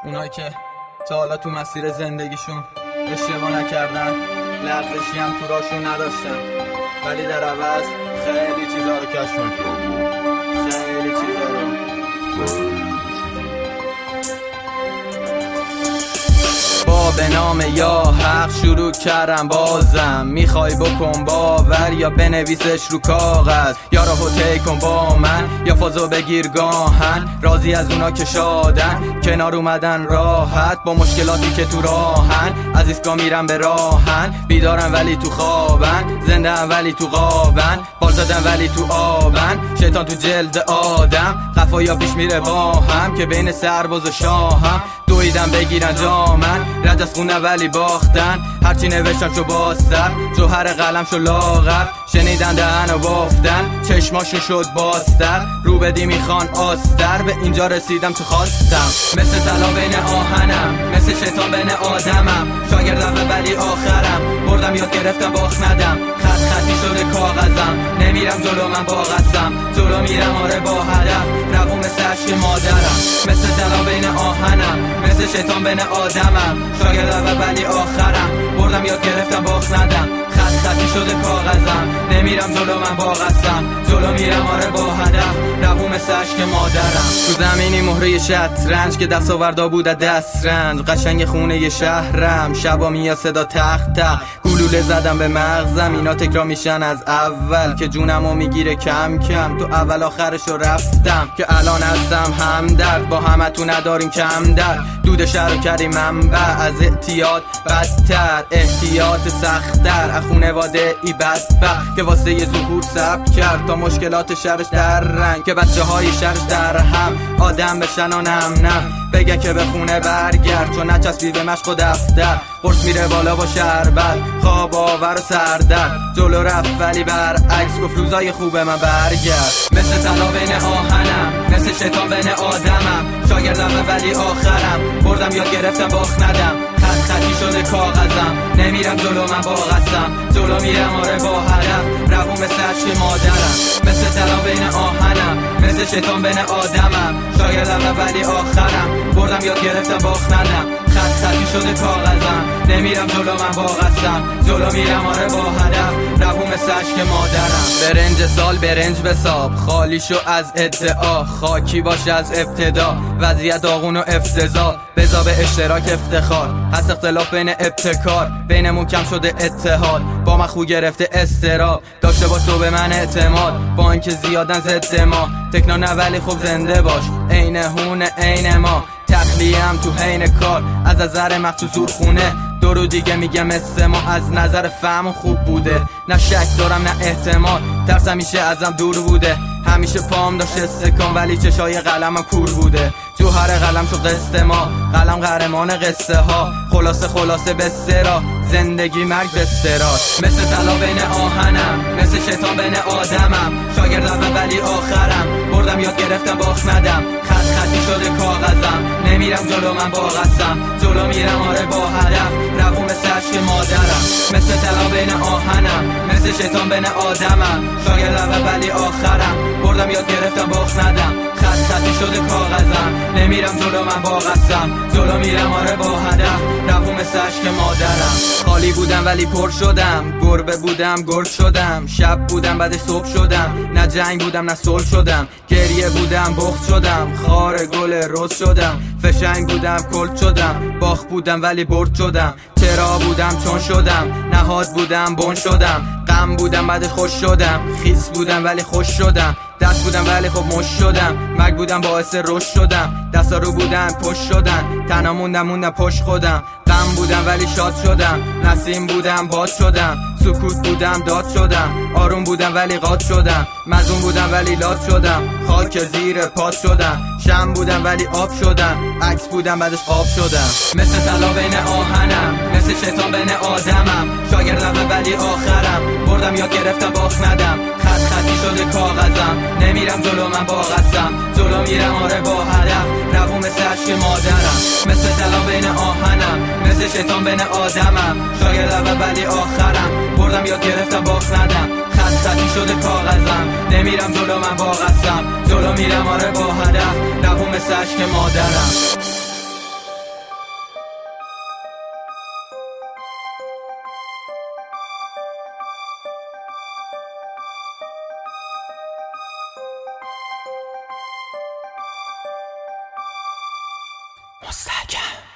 اونایی که تا حالا تو مسیر زندگیشون اشتباه نکردن، لغزشی هم تو راشون نداشتن، ولی در عوض خیلی چیزا رو کشف کردن. خیلی چیزا رو به نام یا حق شروع کردم بازم. میخوای بکن باور یا بنویسش رو کاغذ، یا راهو طی کن با من یا فازو بگیر گاهن. راضی از اونا که شادن، کنار اومدن راحت با مشکلاتی که تو راهن. از ایستگاه میرم به راهن، بیدارم ولی تو خوابن، زنده ام ولی تو غابن، بال زدم ولی تو آبن. شیطان تو جلد آدم، قفایا پیش میره با هم که بین سرباز و شاهم. دویدم بگیرن جامن، رد از خونه ولی باختن. هرچی نوشتم شو باستر، جوهر قلم شو لاغر. شنیدن دهن و بافتن، چشماشون شد باستر. رو بدی میخوان آستر، به اینجا رسیدم تو خواستم. مثل طلا بین آهنم، مثل شیطان بین آدمم. شاگردم ولی آخرم، بردم یاد گرفتم باخت ندم. خطی شده کاغذم، نمیرم جلو من با قسم. جلو میرم آره با هدف، روون مثل عشق مادرم. مثل طلا بین آهنم، مثل شیطان بین آدمم. شاگردم ولی آخرم، بردم یاد گرفتم باخت ندم. خطی شده کاغذم، نمیرم جلو من با قسم. جلو میرم آره با هدف، روون مثل عشق مادرم. تو زمینی مهره شطرنج که دستاوردا بود دسترنج. قشنگ خونه شهرم، شبا میاد صدا تخت گلوله زدم به مغزم. اینا تکرار میشن از اول که جونمو میگیره کم کم. تو اول آخرشو رفتم که الان هستم همدرد. با همتون نداریم کم در، دود شهر کردیم منبع. از اعتیاد بدتر، احتیاط سختتر. از خونواده ای بدبخت که واسه یه ظهور ثبت کرد تا مشکلات شهرش در رنگ. که بچه های شهرش در هم آدم بشن و نم بگه که به خونه برگرد، چون نچسبی به مشق و دفتر. قرص میره بالا با شربت، خواب آور و سردر. جلو رفت ولی برعکس، گفت روزای خوبه من برگرد. مثل طلا بین آهنم، مثل شیطان بین آدمم. شاگردم ولی آخرم، بردم یاد گرفتم باخت ندم. خطی شده کاغذم، نمیرم جلو من با قسم. جلو میرم آره با هدف، روون مثل عشق مادرم. مثل طلا بین آهنم، مثل شیطان بین آدمم. شاگردم ولی آخرم، بردم یاد گرفتم باخت ندم. خطی شده کاغذم، نمیرم جلو من با قسم. جلو میرم آره با هدف، روون مثل عشق مادرم. برنج سال برنج بساب، خالی شو از ادعا. خاکی باشه از ابتدا، وضعیت داغون و افتضاح. بزا به اشتراک افتخار، هست اختلاف بین ابتکار. بینمون کم شده اتحاد، با من خو گرفته استراب. داشته باش تو به من اعتماد، با اینکه زیادن ضد ما. تکنا نه ولی خوب زنده باش، عین هون عین ما. تخلیم تو حین کار، از نظر مخصوص زورخونه. دورو دیگه میگم مثل ما، از نظر فهم خوب بوده. نه شک دارم نه احتمال، ترس همیشه ازم دور بوده. همیشه پام داشت استکان، ولی چشای قلمم کور بوده. جوهر قلم شد قصه ما، قلم قهرمان قصه ها. خلاصه به سرا، زندگی مرگ به سراست. مثل طلا بین آهنم، مثل شیطان بین آدمم. شاگردم ولی آخرم، بردم یاد گرفتم باخت ندم. خطی شده کاغذم، نمیرم جلو من با قسم. جلو میرم آره با هدف، روون مثل عشق مادرم. مثل طلا بین آهنم، مثل شیطان بین آدمم. شاگردم ولی آخرم، بردم یاد گرفتم باخت ندم. خطی شده کاغذم، نمیرم جلو من با قسم. جلو میرم آره با هدف، روون مثل عشق مادرم. خالی بودم ولی پر شدم، گربه بودم گرد شدم. شب بودم بعد صبح شدم، نه جنگ بودم نه صلح شدم. گریه بودم بخت شدم، خار گل رز شدم. فشنگ بودم کلت شدم، باخت بودم ولی برد شدم. چرا بودم چون شدم، نهاد بودم بن شدم. غم بودم بعد خوش شدم، خیس بودم ولی خوش شدم. دست بودم ولی خب مش شدم، مرگ بودم باعث رشد شدم. دستا رو بودن پشت شدن، تنها موندم پشت خودم. غم بودم ولی شاد شدم، نسیم بودم باد شدم. سکوت بودم داد شدم، آروم بودم ولی قاد شدم. مظلوم بودم ولی لاد شدم، خاک زیر پاد شدم. شم بودم ولی آب شدم، عکس بودم بعدش آب شدم. مثل طلا بین آهنم، مثل شیطان بین آدمم. شاگردم ولی آخرم، بردم یاد گرفتم باخت ندم. خطی شده کاغذم، نمیرم جلو من با قسم. جلو میرم آره با هدف، روون مثل عشق مادرم. مثل طلا بین آهنم، مثل شیطان بین آدمم. شاگردم ولی آخرم، بردم یاد گرفتم باخت ندم. خطی شده کاغذم، نمیرم جلو من با قسم. جلو میرم آره با هدف، روون مثل عشق مادرم. مستحکم.